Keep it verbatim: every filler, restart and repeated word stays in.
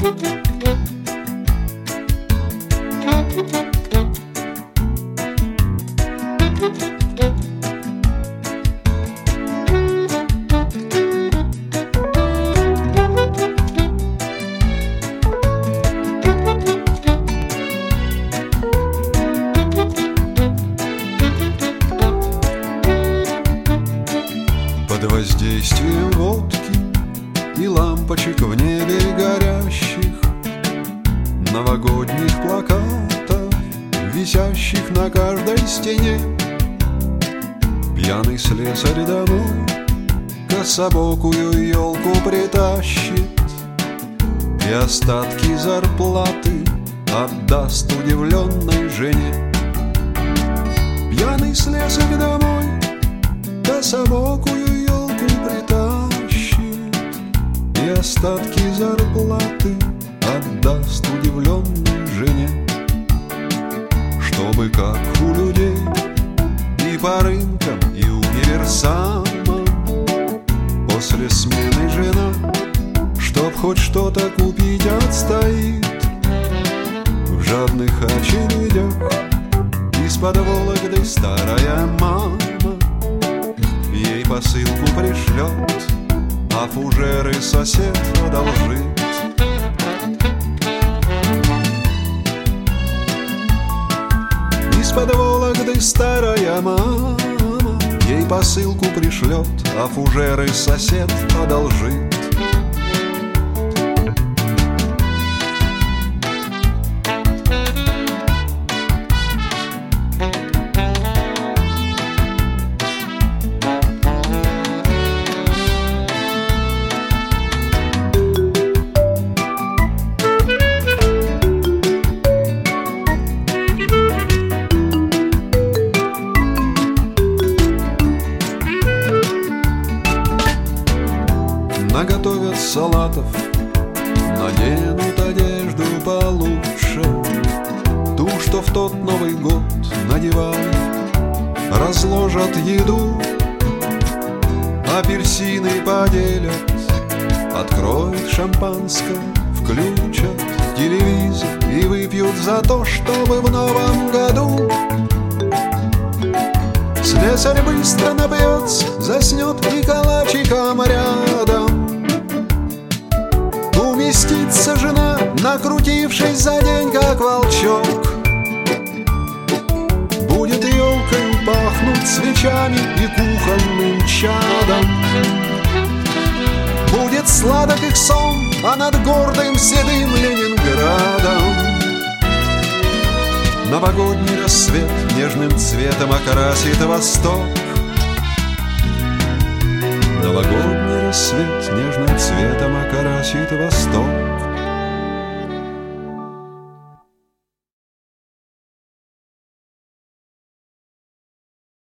Под воздействием водки и лампочек в небе горящих, новогодних плакатов, висящих на каждой стене, пьяный слесарь домой кособокую елку притащит и остатки зарплаты отдаст удивленной жене. Пьяный слесарь домой кособокую елку притащит и остатки зарплаты отдаст удивленной жене. Чтобы как у людей и по рынкам, и универсамам после смены жена, чтоб хоть что-то купить, отстоит в жадных очередях. Из-под Вологды старая мама ей посылку пришлет, а фужеры сосед одолжит. Из-под Вологды старая мама ей посылку пришлет, а фужеры сосед одолжит. Наготовят салатов, наденут одежду получше, ту, что в тот Новый год надевали, разложат еду, апельсины поделят, откроют шампанское, включат телевизор и выпьют за то, чтобы в новом году слесарь быстро напьется, заснет и калачиком рядом уместится жена, накрутившись за день, как волчок. Будет елкою пахнуть свечами и кухонным чадом. Будет сладок их сон, а над гордым седым Ленинградом новогодний рассвет нежным цветом окрасит восток. Новогодний рассвет нежным цветом окрасит восток.